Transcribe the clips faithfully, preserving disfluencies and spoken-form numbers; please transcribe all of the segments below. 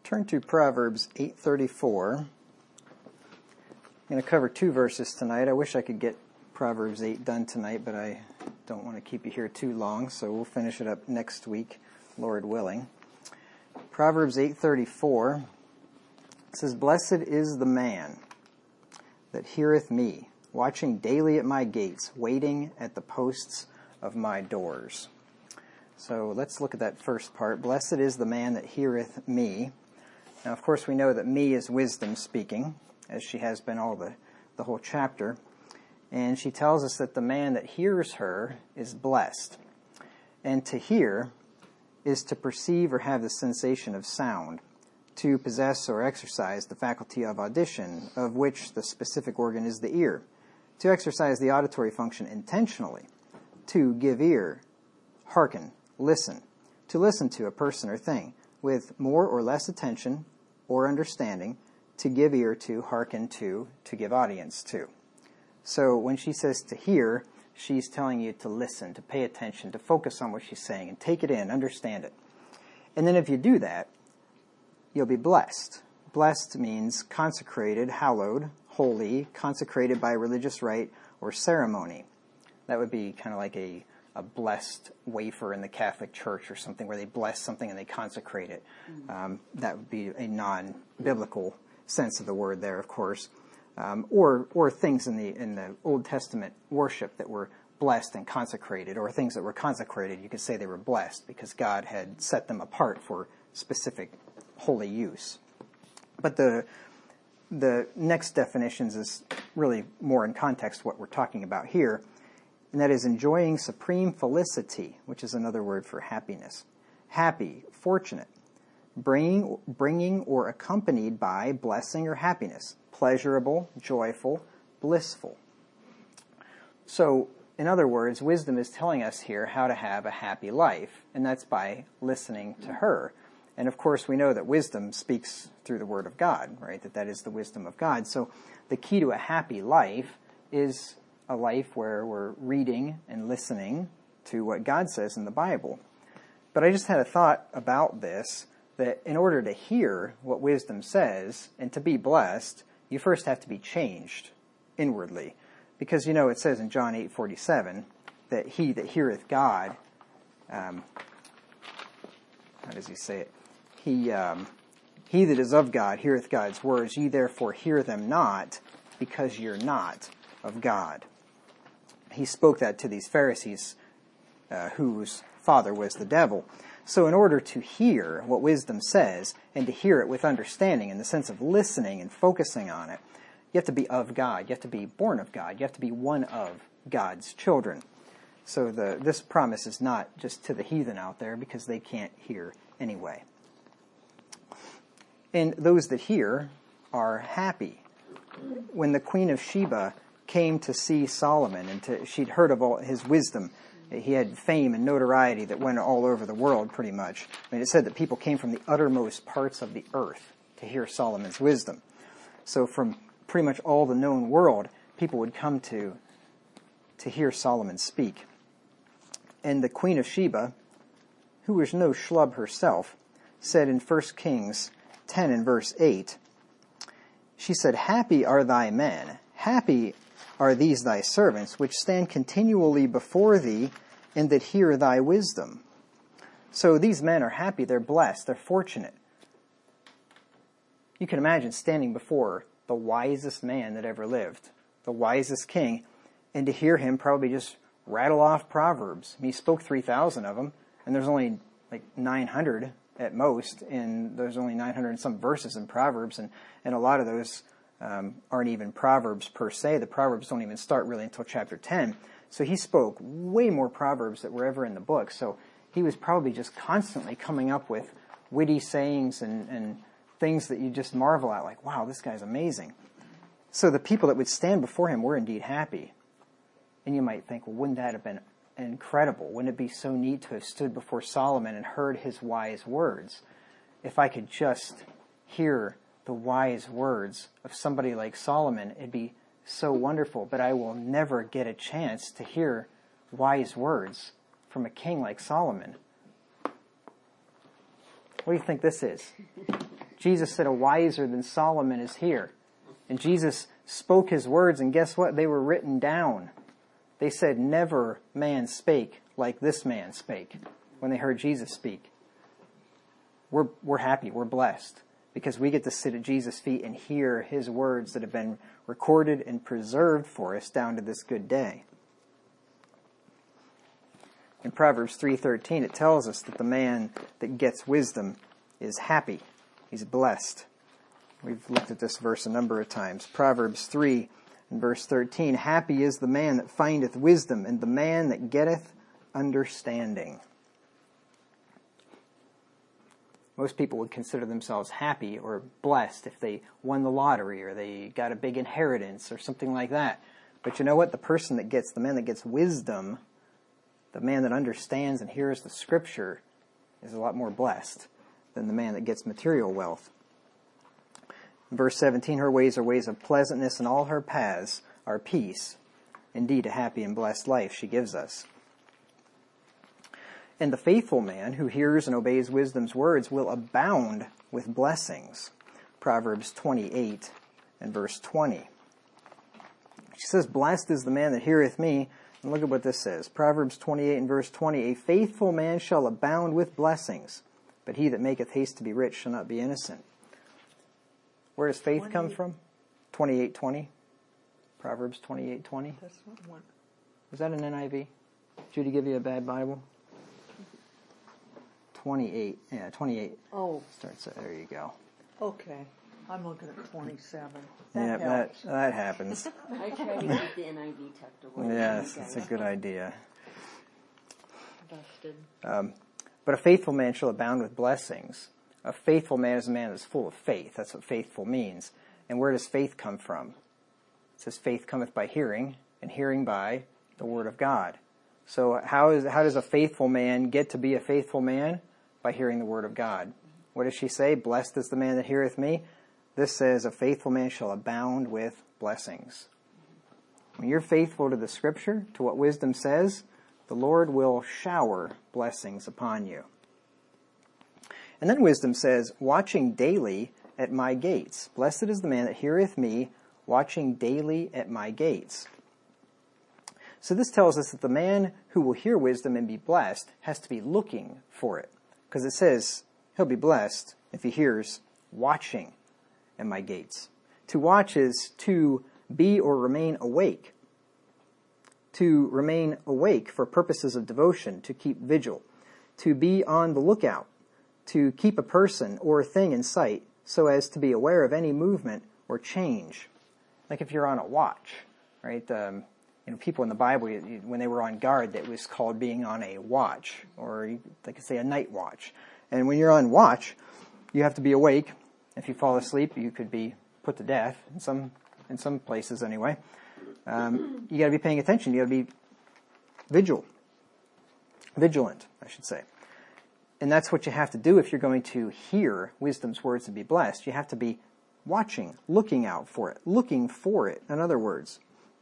Turn to Proverbs eight thirty-four. I'm going to cover two verses tonight. I wish I could get Proverbs eight done tonight, but I don't want to keep you here too long, so we'll finish it up next week, Lord willing. Proverbs eight thirty-four says, "Blessed is the man that heareth me, watching daily at my gates, waiting at the posts of my doors." So let's look at that first part. Blessed is the man that heareth me. Now, of course, we know that me is wisdom speaking, as she has been all the, the whole chapter. And she tells us that the man that hears her is blessed. And to hear is to perceive or have the sensation of sound, to possess or exercise the faculty of audition, of which the specific organ is the ear, to exercise the auditory function intentionally, to give ear, hearken, listen, to listen to a person or thing with more or less attention or understanding, to give ear to, hearken to, to give audience to. So when she says to hear, she's telling you to listen, to pay attention, to focus on what she's saying and take it in, understand it. And then if you do that, you'll be blessed. Blessed means consecrated, hallowed, holy, consecrated by religious rite or ceremony. That would be kind of like a, a blessed wafer in the Catholic Church or something where they bless something and they consecrate it. Mm-hmm. Um, that would be a non-biblical sense of the word there, of course. Um, or or things in the in the Old Testament worship that were blessed and consecrated, or things that were consecrated, you could say they were blessed because God had set them apart for specific holy use. But the the next definitions is really more in context what we're talking about here, and that is enjoying supreme felicity, which is another word for happiness. Happy, fortunate, bringing bringing or accompanied by blessing or happiness. Pleasurable, joyful, blissful. So, in other words, wisdom is telling us here how to have a happy life, and that's by listening to her. And of course, we know that wisdom speaks through the Word of God, right? That that is the wisdom of God. So, the key to a happy life is a life where we're reading and listening to what God says in the Bible. But I just had a thought about this, that in order to hear what wisdom says and to be blessed, you first have to be changed inwardly. Because, you know, it says in John eight forty-seven that he that heareth God, um, how does he say it? He, um, he that is of God heareth God's words. Ye therefore hear them not, because you're not of God. He spoke that to these Pharisees, uh, whose father was the devil. So in order to hear what wisdom says, and to hear it with understanding in the sense of listening and focusing on it, you have to be of God. You have to be born of God. You have to be one of God's children. So the this promise is not just to the heathen out there, because they can't hear anyway. And those that hear are happy. When the Queen of Sheba came to see Solomon, and to, she'd heard of all his wisdom, he had fame and notoriety that went all over the world, pretty much. I mean, it said that people came from the uttermost parts of the earth to hear Solomon's wisdom. So from pretty much all the known world, people would come to to hear Solomon speak. And the Queen of Sheba, who was no schlub herself, said in First Kings ten and verse eight, she said, "Happy are thy men, happy are these thy servants, which stand continually before thee, and that hear thy wisdom." So these men are happy, they're blessed, they're fortunate. You can imagine standing before the wisest man that ever lived, the wisest king, and to hear him probably just rattle off Proverbs. I mean, he spoke three thousand of them, and there's only like nine hundred at most, and there's only nine hundred and some verses in Proverbs, and, and a lot of those Um, aren't even Proverbs per se. The Proverbs don't even start really until chapter ten. So he spoke way more Proverbs that were ever in the book. So he was probably just constantly coming up with witty sayings and, and things that you just marvel at, like, wow, this guy's amazing. So the people that would stand before him were indeed happy. And you might think, well, wouldn't that have been incredible? Wouldn't it be so neat to have stood before Solomon and heard his wise words? If I could just hear the wise words of somebody like Solomon, it'd be so wonderful. But I will never get a chance to hear wise words from a king like Solomon. What do you think this is? Jesus said, a wiser than Solomon is here. And Jesus spoke his words, and guess what? They were written down. They said, never man spake like this man spake when they heard Jesus speak. We're, we're happy, we're blessed, because we get to sit at Jesus' feet and hear his words that have been recorded and preserved for us down to this good day. In Proverbs three thirteen, it tells us that the man that gets wisdom is happy. He's blessed. We've looked at this verse a number of times. Proverbs three and verse thirteen, happy is the man that findeth wisdom, and the man that getteth understanding. Most people would consider themselves happy or blessed if they won the lottery or they got a big inheritance or something like that. But you know what? The person that gets, the man that gets wisdom, the man that understands and hears the Scripture is a lot more blessed than the man that gets material wealth. In verse seventeen, her ways are ways of pleasantness, and all her paths are peace. Indeed, a happy and blessed life she gives us. And the faithful man who hears and obeys wisdom's words will abound with blessings. Proverbs twenty-eight and verse twenty. She says, blessed is the man that heareth me. And look at what this says. Proverbs twenty-eight and verse twenty. A faithful man shall abound with blessings, but he that maketh haste to be rich shall not be innocent. Where does faith come from? twenty-eight twenty. Proverbs twenty-eight twenty. That's not one. Was that an N I V? Judy give you a bad Bible? twenty-eight. Yeah, twenty-eight. Oh. Starts there. You go. Okay. I'm looking at twenty-seven. Yeah, That that, helps. that happens. I try to keep the N I V tucked away. Yes, that's a good idea. Busted. Um, but a faithful man shall abound with blessings. A faithful man is a man that's full of faith. That's what faithful means. And where does faith come from? It says faith cometh by hearing, and hearing by the word of God. So how is how does a faithful man get to be a faithful man? By hearing the word of God. What does she say? Blessed is the man that heareth me. This says a faithful man shall abound with blessings. When you're faithful to the Scripture, to what wisdom says, the Lord will shower blessings upon you. And then wisdom says, watching daily at my gates. Blessed is the man that heareth me, watching daily at my gates. So this tells us that the man who will hear wisdom and be blessed has to be looking for it. Because it says he'll be blessed if he hears watching at my gates. To watch is to be or remain awake. To remain awake for purposes of devotion, to keep vigil. To be on the lookout. To keep a person or a thing in sight so as to be aware of any movement or change. Like if you're on a watch, right? Um, you know, people in the Bible, when they were on guard, that was called being on a watch, or they could say a night watch. And when you're on watch, you have to be awake. If you fall asleep, you could be put to death in some in some places anyway. Um, you got to be paying attention. You got to be vigil, vigilant, I should say. And that's what you have to do if you're going to hear wisdom's words and be blessed. You have to be watching, looking out for it, looking for it, in other words.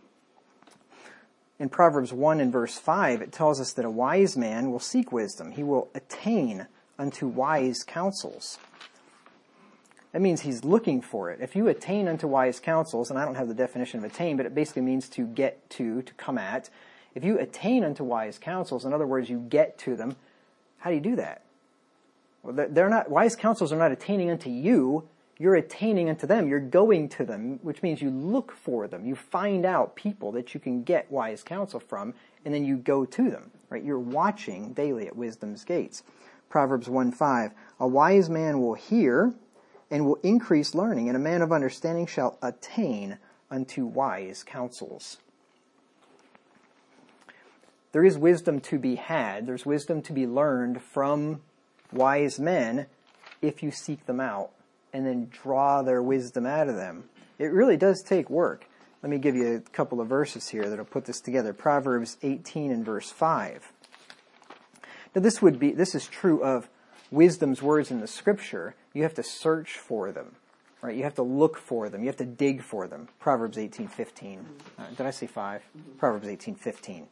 In Proverbs one and verse five, it tells us that a wise man will seek wisdom. He will attain unto wise counsels. That means he's looking for it. If you attain unto wise counsels, and I don't have the definition of attain, but it basically means to get to, to come at. If you attain unto wise counsels, in other words, you get to them, how do you do that? Well, they're not, wise counsels are not attaining unto you. You're attaining unto them. You're going to them, which means you look for them. You find out people that you can get wise counsel from, and then you go to them, right? You're watching daily at wisdom's gates. Proverbs one five, a wise man will hear and will increase learning, and a man of understanding shall attain unto wise counsels. There is wisdom to be had. There's wisdom to be learned from wise men if you seek them out and then draw their wisdom out of them. It really does take work. Let me give you a couple of verses here that'll put this together. Proverbs eighteen and verse five. Now this would be, this is true of wisdom's words in the Scripture. You have to search for them, right? You have to look for them. You have to dig for them. Proverbs eighteen fifteen. Uh, did I say five? Mm-hmm. Proverbs eighteen fifteen.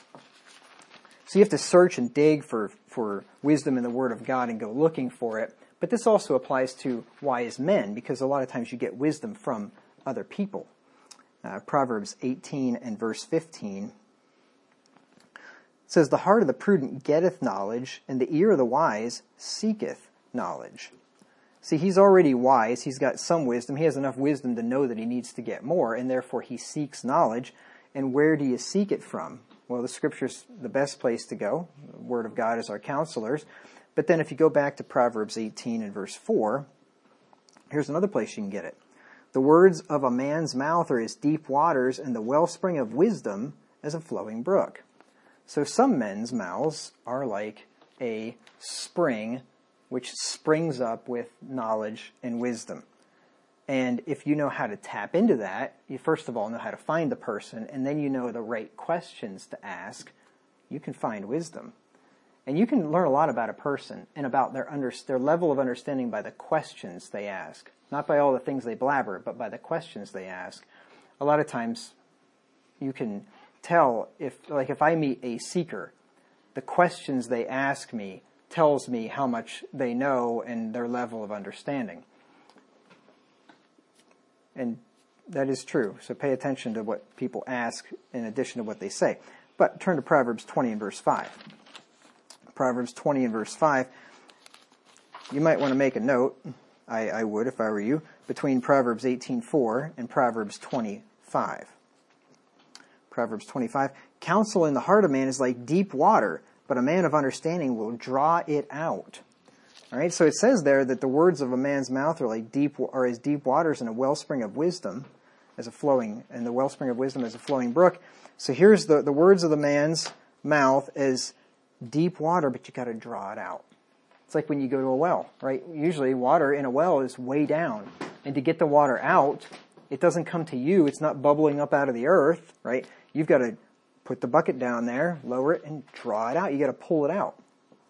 So you have to search and dig for, for wisdom in the Word of God and go looking for it. But this also applies to wise men, because a lot of times you get wisdom from other people. Uh, Proverbs eighteen and verse fifteen says, "The heart of the prudent getteth knowledge, and the ear of the wise seeketh knowledge." See, he's already wise. He's got some wisdom. He has enough wisdom to know that he needs to get more, and therefore he seeks knowledge. And where do you seek it from? Well, the Scripture's the best place to go. The Word of God is our counselors. But then if you go back to Proverbs eighteen and verse four, here's another place you can get it. "The words of a man's mouth are as deep waters, and the wellspring of wisdom as a flowing brook." So some men's mouths are like a spring which springs up with knowledge and wisdom. And if you know how to tap into that, you first of all know how to find the person, and then you know the right questions to ask, you can find wisdom. And you can learn a lot about a person and about their under, their level of understanding by the questions they ask. Not by all the things they blabber, but by the questions they ask. A lot of times you can tell if, like if I meet a seeker, the questions they ask me tells me how much they know and their level of understanding. And that is true. So pay attention to what people ask in addition to what they say. But turn to Proverbs twenty and verse five. Proverbs twenty and verse five. You might want to make a note, I, I would if I were you, between Proverbs eighteen four and Proverbs twenty-five. Proverbs twenty-five. "Counsel in the heart of man is like deep water, but a man of understanding will draw it out." All right, so it says there that the words of a man's mouth are like deep, are as deep waters, and a wellspring of wisdom as a flowing, and the wellspring of wisdom as a flowing brook. So here's the, the words of the man's mouth as deep water, but you got to draw it out. It's like when you go to a well, right? Usually water in a well is way down, and to get the water out, it doesn't come to you. It's not bubbling up out of the earth, right? You've got to put the bucket down there, lower it, and draw it out. You got to pull it out.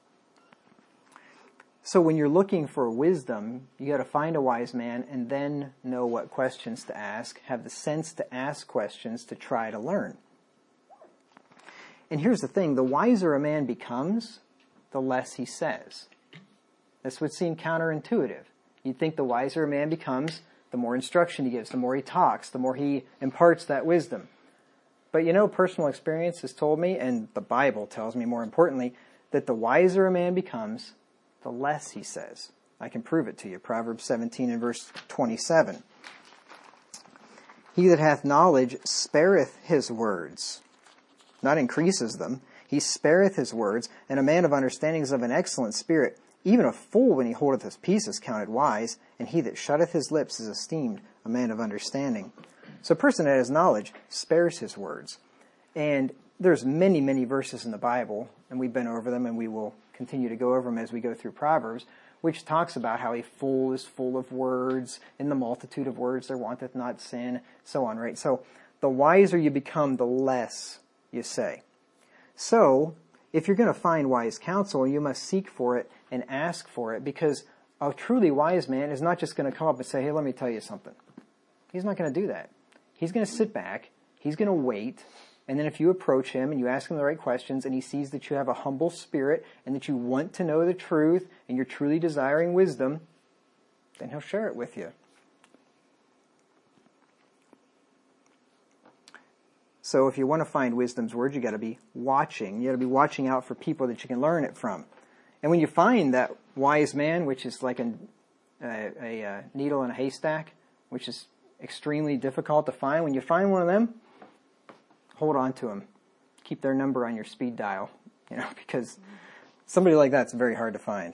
So when you're looking for wisdom, you got to find a wise man and then know what questions to ask, have the sense to ask questions to try to learn. And here's the thing, the wiser a man becomes, the less he says. This would seem counterintuitive. You'd think the wiser a man becomes, the more instruction he gives, the more he talks, the more he imparts that wisdom. But you know, personal experience has told me, and the Bible tells me more importantly, that the wiser a man becomes, the less he says. I can prove it to you. Proverbs seventeen and verse twenty-seven. "He that hath knowledge spareth his words," not increases them. "He spareth his words, and a man of understanding is of an excellent spirit. Even a fool, when he holdeth his peace, is counted wise, and he that shutteth his lips is esteemed a man of understanding." So a person that has knowledge spares his words. And there's many, many verses in the Bible, and we've been over them, and we will continue to go over them as we go through Proverbs, which talks about how a fool is full of words, in the multitude of words there wanteth not sin, so on, right? So the wiser you become, the less you say. So if you're going to find wise counsel, you must seek for it and ask for it, because a truly wise man is not just going to come up and say, "Hey, let me tell you something." He's not going to do that. He's going to sit back, he's going to wait, and then if you approach him and you ask him the right questions and he sees that you have a humble spirit and that you want to know the truth and you're truly desiring wisdom, then he'll share it with you. So if you want to find wisdom's words, you got to be watching. You got to be watching out for people that you can learn it from. And when you find that wise man, which is like a, a, a, a needle in a haystack, which is extremely difficult to find, when you find one of them, hold on to them. Keep their number on your speed dial, you know, because somebody like that's very hard to find.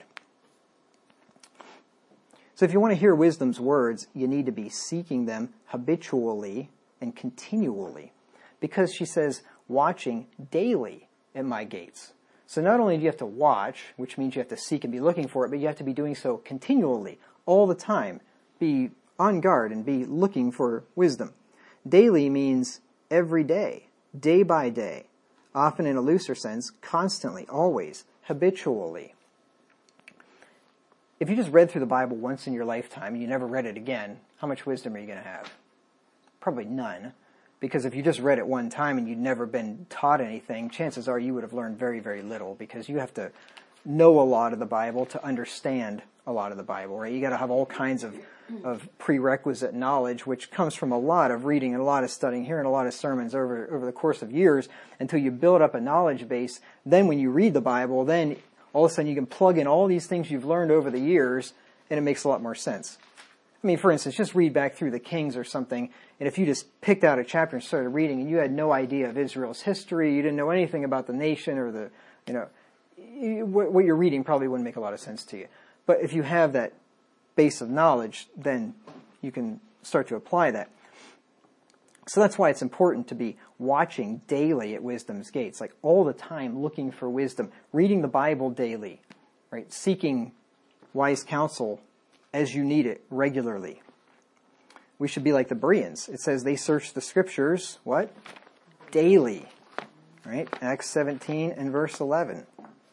So if you want to hear wisdom's words, you need to be seeking them habitually and continually, because she says, watching daily at my gates. So not only do you have to watch, which means you have to seek and be looking for it, but you have to be doing so continually, all the time. Be on guard and be looking for wisdom. Daily means every day, day by day, often in a looser sense, constantly, always, habitually. If you just read through the Bible once in your lifetime and you never read it again, how much wisdom are you going to have? Probably none. Because if you just read it one time and you'd never been taught anything, chances are you would have learned very, very little, because you have to know a lot of the Bible to understand a lot of the Bible, right? You got to have all kinds of, of prerequisite knowledge, which comes from a lot of reading and a lot of studying, hearing a lot of sermons over, over the course of years until you build up a knowledge base. Then when you read the Bible, then all of a sudden you can plug in all these things you've learned over the years, and it makes a lot more sense. I mean, for instance, just read back through the Kings or something, and if you just picked out a chapter and started reading and you had no idea of Israel's history, you didn't know anything about the nation or the, you know, what you're reading probably wouldn't make a lot of sense to you. But if you have that base of knowledge, then you can start to apply that. So that's why it's important to be watching daily at wisdom's gates, like all the time looking for wisdom, reading the Bible daily, right? Seeking wise counsel as you need it regularly. We should be like the Bereans. It says they search the scriptures, what? Daily, right? Acts seventeen and verse eleven.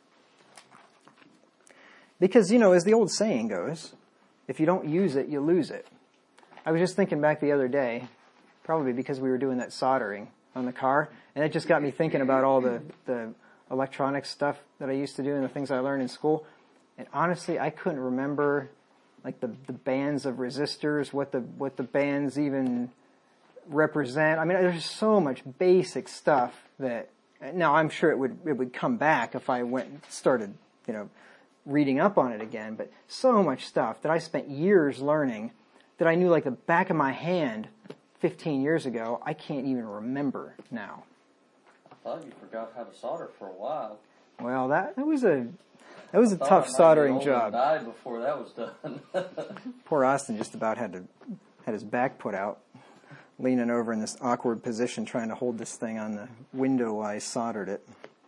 Because, you know, as the old saying goes, if you don't use it, you lose it. I was just thinking back the other day, probably because we were doing that soldering on the car, and it just got me thinking about all the, the electronic stuff that I used to do and the things I learned in school. And honestly, I couldn't remember like the, the bands of resistors, what the what the bands even represent. I mean, there's so much basic stuff that now I'm sure it would it would come back if I went and started, you know, reading up on it again, but so much stuff that I spent years learning that I knew like the back of my hand fifteen years ago, I can't even remember now. I thought you forgot how to solder for a while. Well, that, that was a that was a I tough thought I might soldering be old and job. died before that was done. Poor Austin just about had to had his back put out, leaning over in this awkward position trying to hold this thing on the window while I soldered it.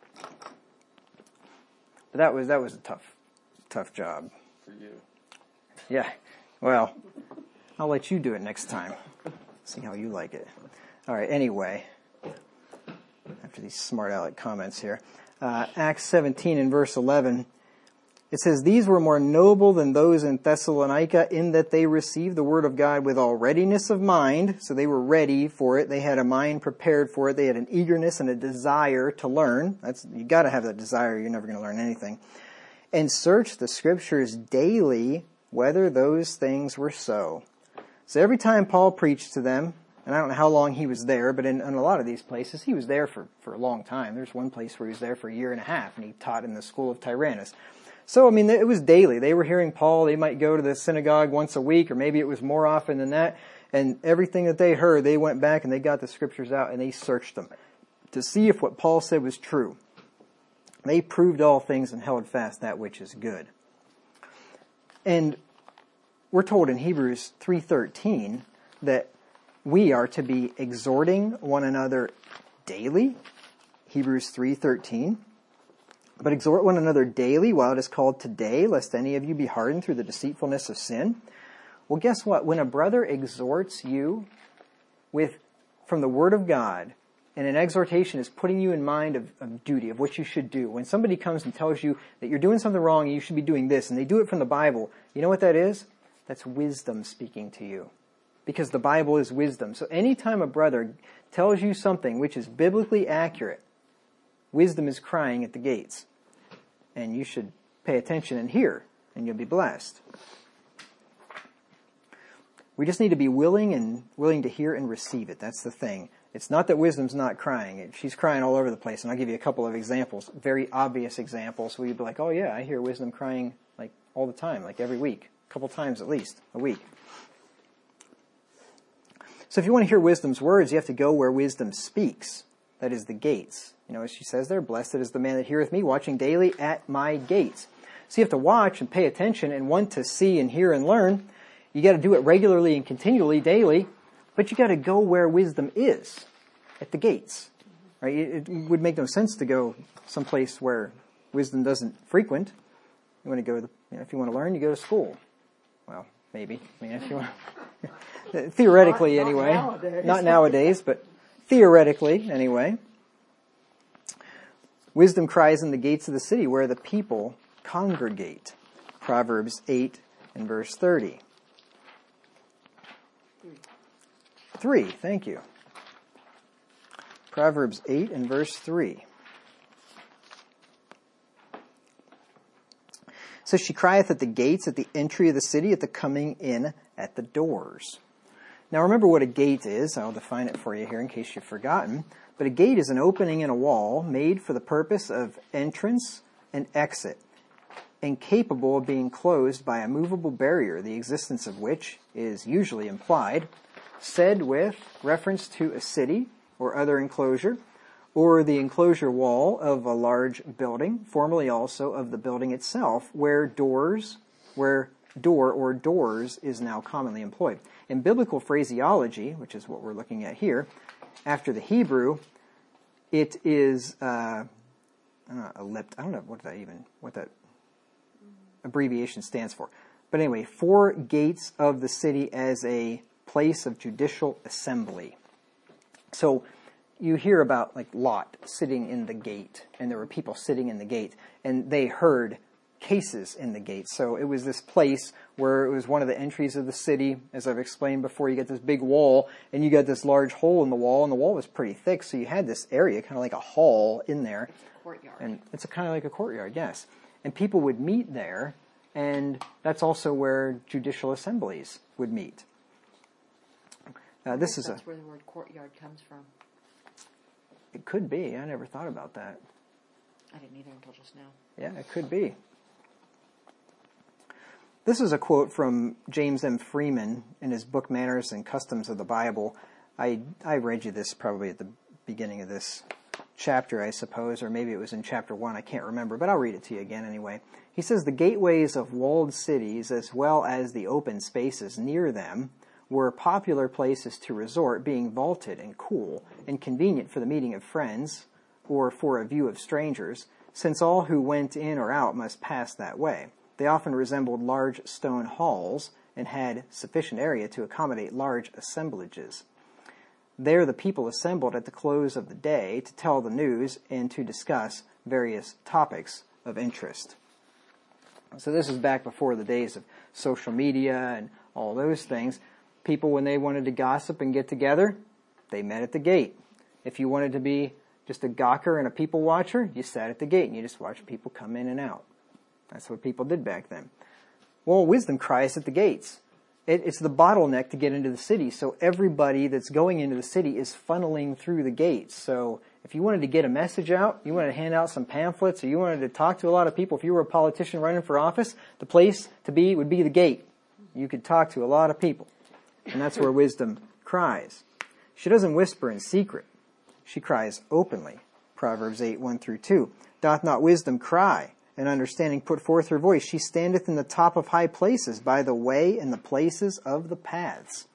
But that was that was a tough tough job. For you. Yeah. Well, I'll let you do it next time. See how you like it. All right, anyway, after these smart aleck comments here, uh, Acts seventeen and verse eleven, it says, "These were more noble than those in Thessalonica in that they received the word of God with all readiness of mind." So they were ready for it. They had a mind prepared for it. They had an eagerness and a desire to learn. That's, you got to have that desire. You're never going to learn anything. "And search the scriptures daily whether those things were so." So every time Paul preached to them, and I don't know how long he was there, but in, in a lot of these places, he was there for, for a long time. There's one place where he was there for a year and a half, and he taught in the school of Tyrannus. So, I mean, it was daily. They were hearing Paul. They might go to the synagogue once a week, or maybe it was more often than that. And everything that they heard, they went back and they got the scriptures out and they searched them to see if what Paul said was true. They proved all things and held fast that which is good. And we're told in Hebrews three thirteen that we are to be exhorting one another daily. Hebrews three thirteen. "But exhort one another daily while it is called today, lest any of you be hardened through the deceitfulness of sin." Well, guess what? When a brother exhorts you with from the Word of God, and an exhortation is putting you in mind of, of duty, of what you should do. When somebody comes and tells you that you're doing something wrong and you should be doing this, and they do it from the Bible, you know what that is? That's wisdom speaking to you. Because the Bible is wisdom. So anytime a brother tells you something which is biblically accurate, wisdom is crying at the gates. And you should pay attention and hear, and you'll be blessed. We just need to be willing and willing to hear and receive it. That's the thing. It's not that wisdom's not crying. She's crying all over the place. And I'll give you a couple of examples, very obvious examples, where you'd be like, oh yeah, I hear wisdom crying like all the time, like every week, a couple times at least a week. So if you want to hear wisdom's words, you have to go where wisdom speaks. That is the gates. You know, as she says there, "Blessed is the man that heareth me, watching daily at my gates." So you have to watch and pay attention and want to see and hear and learn. You got to do it regularly and continually, daily. But you got to go where wisdom is, at the gates. Right? It would make no sense to go someplace where wisdom doesn't frequent. You want to go, you know, if you want to learn, you go to school. Well, maybe. I mean, if you want, theoretically, Not- not anyway. nowadays. Not nowadays, but theoretically, anyway. Wisdom cries in the gates of the city where the people congregate. Proverbs eight and verse thirty. Three, thank you. Proverbs eight and verse three. So she crieth at the gates, at the entry of the city, at the coming in at the doors. Now remember what a gate is. I'll define it for you here in case you've forgotten. But a gate is an opening in a wall made for the purpose of entrance and exit, and capable of being closed by a movable barrier, the existence of which is usually implied, said with reference to a city or other enclosure, or the enclosure wall of a large building, formerly also of the building itself, where doors, where door or doors is now commonly employed. In biblical phraseology, which is what we're looking at here, after the Hebrew, it is uh, uh, elliptic. I don't know what that even what that abbreviation stands for. But anyway, four gates of the city as a place of judicial assembly. So you hear about like Lot sitting in the gate, and there were people sitting in the gate, and they heard cases in the gate. So it was this place where it was one of the entries of the city. As I've explained before, you get this big wall, and you got this large hole in the wall, and the wall was pretty thick, so you had this area, kind of like a hall in there. Courtyard. And it's a kind of like a courtyard, yes. And people would meet there, and that's also where judicial assemblies would meet. Uh, this is that's a. where the word courtyard comes from. It could be. I never thought about that. I didn't either until just now. Yeah, it could be. This is a quote from James M. Freeman in his book Manners and Customs of the Bible. I I read you this probably at the beginning of this chapter, I suppose, or maybe it was in chapter one. I can't remember, but I'll read it to you again anyway. He says, the gateways of walled cities, as well as the open spaces near them, were popular places to resort, being vaulted and cool, and convenient for the meeting of friends, or for a view of strangers, since all who went in or out must pass that way. They often resembled large stone halls, and had sufficient area to accommodate large assemblages. There the people assembled at the close of the day to tell the news and to discuss various topics of interest. So this is back before the days of social media and all those things. People, when they wanted to gossip and get together, they met at the gate. If you wanted to be just a gawker and a people watcher, you sat at the gate and you just watched people come in and out. That's what people did back then. Well, wisdom cries at the gates. It, it's the bottleneck to get into the city. So everybody that's going into the city is funneling through the gates. So if you wanted to get a message out, you wanted to hand out some pamphlets, or you wanted to talk to a lot of people, if you were a politician running for office, the place to be would be the gate. You could talk to a lot of people. And that's where wisdom cries. She doesn't whisper in secret. She cries openly. Proverbs eight, one through two. Doth not wisdom cry, and understanding put forth her voice? She standeth in the top of high places, by the way and the places of the paths.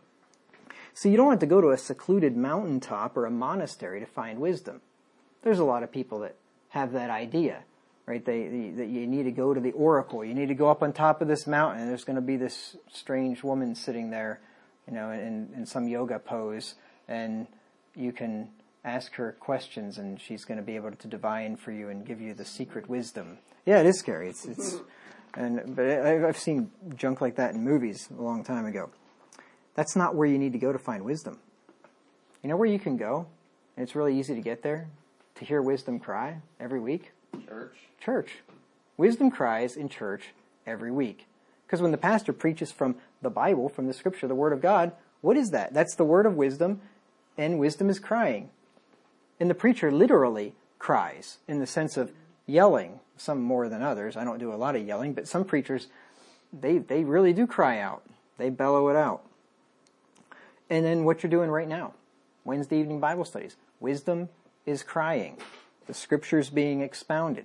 So you don't have to go to a secluded mountaintop or a monastery to find wisdom. There's a lot of people that have that idea, right? They, they, that you need to go to the oracle. You need to go up on top of this mountain, and there's going to be this strange woman sitting there, you know, in, in some yoga pose, and you can ask her questions, and she's going to be able to divine for you and give you the secret wisdom. Yeah, it is scary. It's, it's, and but I, I've seen junk like that in movies a long time ago. That's not where you need to go to find wisdom. You know where you can go, and it's really easy to get there, to hear wisdom cry every week? Church. Church. Wisdom cries in church every week. Because when the pastor preaches from the Bible, from the Scripture, the Word of God, what is that? That's the word of wisdom, and wisdom is crying. And the preacher literally cries in the sense of yelling, some more than others. I don't do a lot of yelling, but some preachers, they, they really do cry out. They bellow it out. And then what you're doing right now, Wednesday evening Bible studies. Wisdom is crying. The Scripture's being expounded.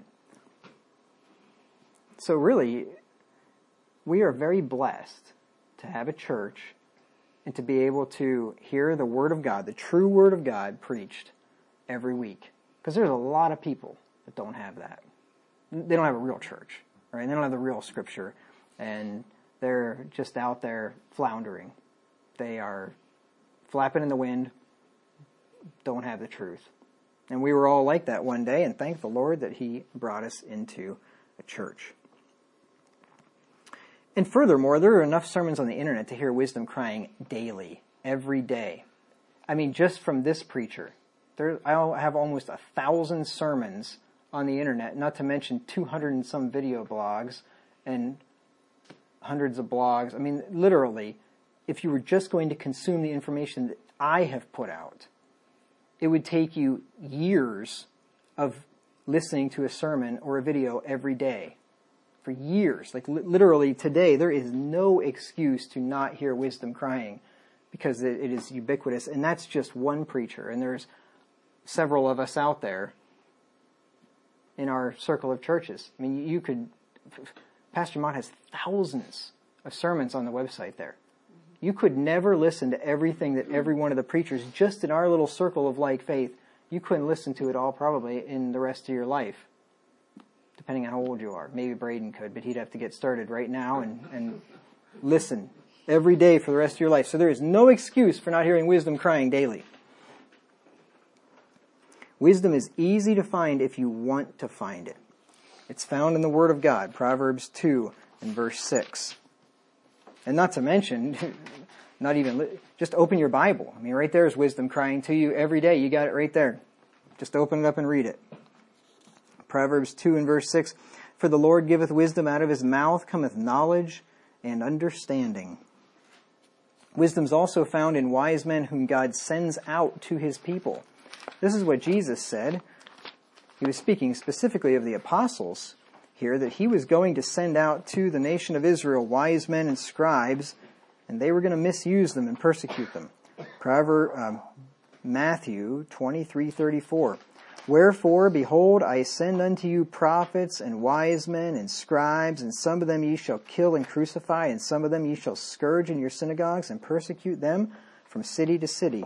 So really, we are very blessed to have a church and to be able to hear the Word of God, the true Word of God preached every week. Because there's a lot of people that don't have that. They don't have a real church, right? They don't have the real Scripture, and they're just out there floundering. They are flapping in the wind, don't have the truth. And we were all like that one day, and thank the Lord that He brought us into a church. And furthermore, there are enough sermons on the internet to hear wisdom crying daily, every day. I mean, just from this preacher, there, I have almost a thousand sermons on the internet, not to mention two hundred and some video blogs and hundreds of blogs. I mean, literally, if you were just going to consume the information that I have put out, it would take you years of listening to a sermon or a video every day. For years. Like li- literally today, there is no excuse to not hear wisdom crying because it, it is ubiquitous. And that's just one preacher. And there's several of us out there in our circle of churches. I mean, you could, Pastor Mott has thousands of sermons on the website there. You could never listen to everything that every one of the preachers, just in our little circle of like faith, you couldn't listen to it all probably in the rest of your life, depending on how old you are. Maybe Braden could, but he'd have to get started right now and, and listen every day for the rest of your life. So there is no excuse for not hearing wisdom crying daily. Wisdom is easy to find if you want to find it. It's found in the Word of God, Proverbs two and verse six. And not to mention, not even, just open your Bible. I mean, right there is wisdom crying to you every day. You got it right there. Just open it up and read it. Proverbs two and verse six, for the Lord giveth wisdom, out of his mouth cometh knowledge and understanding. Wisdom is also found in wise men whom God sends out to his people. This is what Jesus said. He was speaking specifically of the apostles here, that he was going to send out to the nation of Israel wise men and scribes, and they were going to misuse them and persecute them. Proverbs, um, Matthew twenty-three thirty-four. Wherefore, behold, I send unto you prophets and wise men and scribes, and some of them ye shall kill and crucify, and some of them ye shall scourge in your synagogues and persecute them from city to city.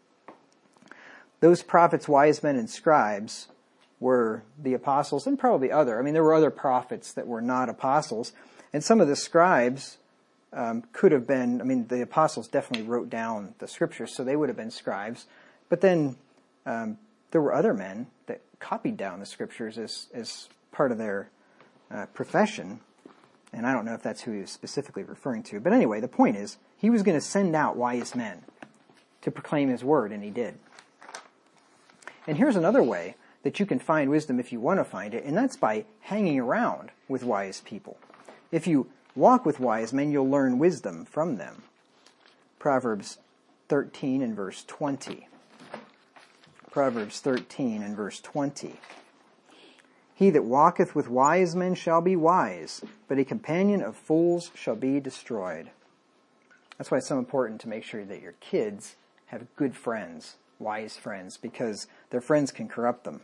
Those prophets, wise men, and scribes were the apostles, and probably other. I mean, there were other prophets that were not apostles, and some of the scribes um, could have been, I mean, the apostles definitely wrote down the scriptures, so they would have been scribes. But then um, there were other men that copied down the scriptures as, as part of their uh, profession, and I don't know if that's who he was specifically referring to. But anyway, the point is, he was going to send out wise men to proclaim his word, and he did. And here's another way that you can find wisdom if you want to find it, and that's by hanging around with wise people. If you walk with wise men, you'll learn wisdom from them. Proverbs thirteen and verse twenty. Proverbs thirteen and verse twenty. He that walketh with wise men shall be wise, but a companion of fools shall be destroyed. That's why it's so important to make sure that your kids have good friends, wise friends, because their friends can corrupt them.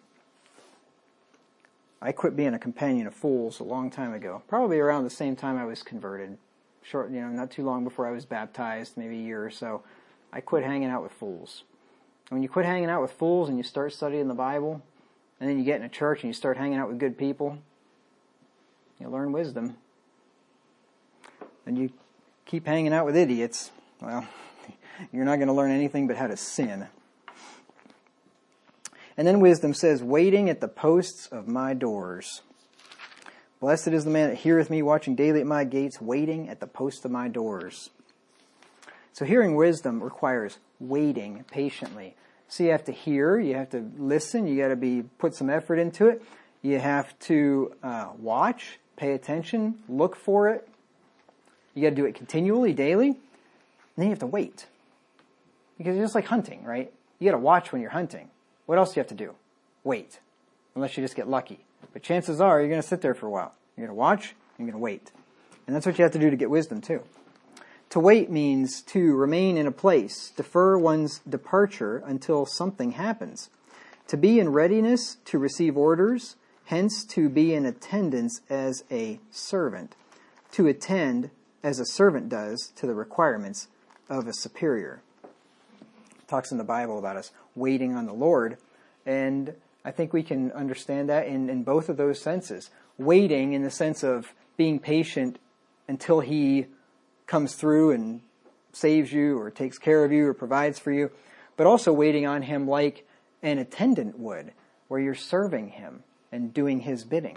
I quit being a companion of fools a long time ago, probably around the same time I was converted. Short, you know, not too long before I was baptized, maybe a year or so. I quit hanging out with fools. And when you quit hanging out with fools and you start studying the Bible, and then you get in a church and you start hanging out with good people, you learn wisdom. And you keep hanging out with idiots, well, you're not going to learn anything but how to sin. And then wisdom says, waiting at the posts of my doors. Blessed is the man that heareth me, watching daily at my gates, waiting at the posts of my doors. So hearing wisdom requires waiting patiently. So you have to hear, you have to listen, you got to be put some effort into it. You have to uh, watch, pay attention, look for it. You got to do it continually, daily. And then you have to wait. Because it's just like hunting, right? You got to watch when you're hunting. What else do you have to do? Wait. Unless you just get lucky. But chances are you're going to sit there for a while. You're going to watch, you're going to wait. And that's what you have to do to get wisdom too. To wait means to remain in a place, defer one's departure until something happens. To be in readiness to receive orders, hence to be in attendance as a servant. To attend as a servant does to the requirements of a superior. It talks in the Bible about us waiting on the Lord, and I think we can understand that in, in both of those senses. Waiting in the sense of being patient until He comes through and saves you or takes care of you or provides for you, but also waiting on Him like an attendant would, where you're serving Him and doing His bidding.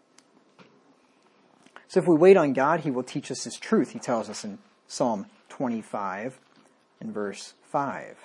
So if we wait on God, He will teach us His truth, He tells us in Psalm twenty-five and verse five.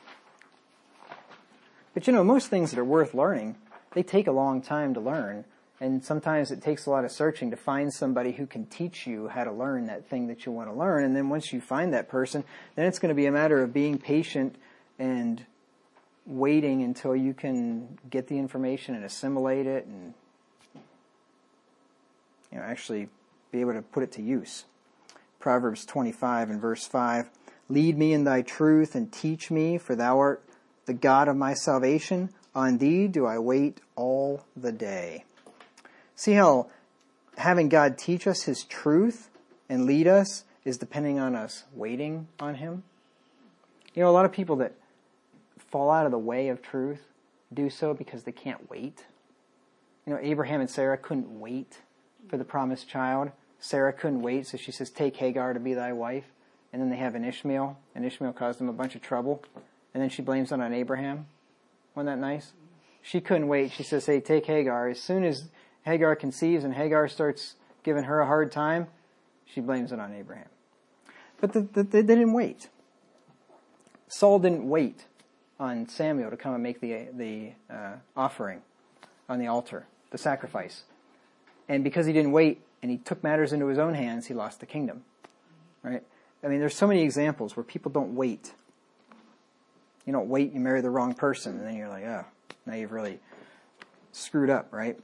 But you know, most things that are worth learning, they take a long time to learn, And sometimes it takes a lot of searching to find somebody who can teach you how to learn that thing that you want to learn. And then once you find that person, then it's going to be a matter of being patient and waiting until you can get the information and assimilate it and, you know, actually be able to put it to use. Proverbs twenty-five and verse five, lead me in thy truth and teach me, for thou art the God of my salvation. On thee do I wait all the day. See how having God teach us his truth and lead us is depending on us waiting on him? You know, a lot of people that fall out of the way of truth do so because they can't wait. You know, Abraham and Sarah couldn't wait for the promised child. Sarah couldn't wait, so she says, take Hagar to be thy wife. And then they have an Ishmael, and Ishmael caused them a bunch of trouble. And then she blames it on Abraham. Wasn't that nice? She couldn't wait. She says, hey, take Hagar. As soon as Hagar conceives and Hagar starts giving her a hard time, she blames it on Abraham. But the, the, they didn't wait. Saul didn't wait on Samuel to come and make the, the uh, offering on the altar, the sacrifice. And because he didn't wait and he took matters into his own hands, he lost the kingdom. Right? I mean, there's so many examples where people don't wait. You don't wait, you marry the wrong person, and then you're like, oh, now you've really screwed up, right?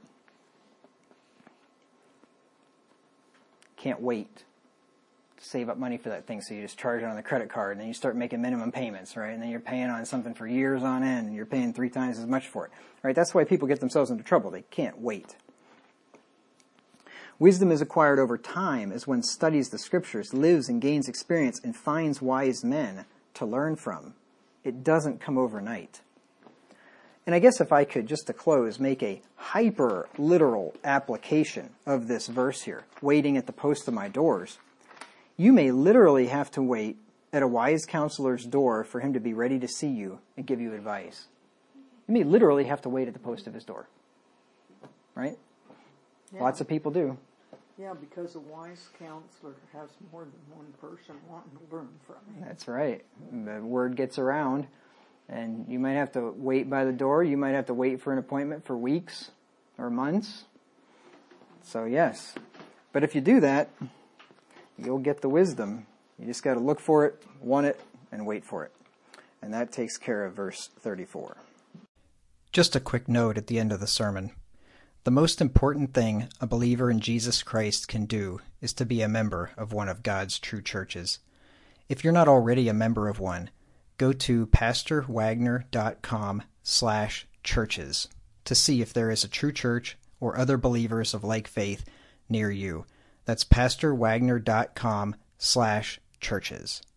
Can't wait to save up money for that thing, so you just charge it on the credit card, and then you start making minimum payments, right? And then you're paying on something for years on end, and you're paying three times as much for it, right? That's why people get themselves into trouble. They can't wait. Wisdom is acquired over time as one studies the scriptures, lives and gains experience, and finds wise men to learn from. It doesn't come overnight. And I guess if I could, just to close, make a hyper-literal application of this verse here, waiting at the post of my doors, you may literally have to wait at a wise counselor's door for him to be ready to see you and give you advice. You may literally have to wait at the post of his door. Right? Yeah. Lots of people do. Yeah, because a wise counselor has more than one person wanting to learn from him. That's right. The word gets around, and you might have to wait by the door. You might have to wait for an appointment for weeks or months. So yes. But if you do that, you'll get the wisdom. You just got to look for it, want it, and wait for it. And that takes care of verse thirty-four. Just a quick note at the end of the sermon. The most important thing a believer in Jesus Christ can do is to be a member of one of God's true churches. If you're not already a member of one, go to pastorwagner.com slash churches to see if there is a true church or other believers of like faith near you. That's pastorwagner.com slash churches.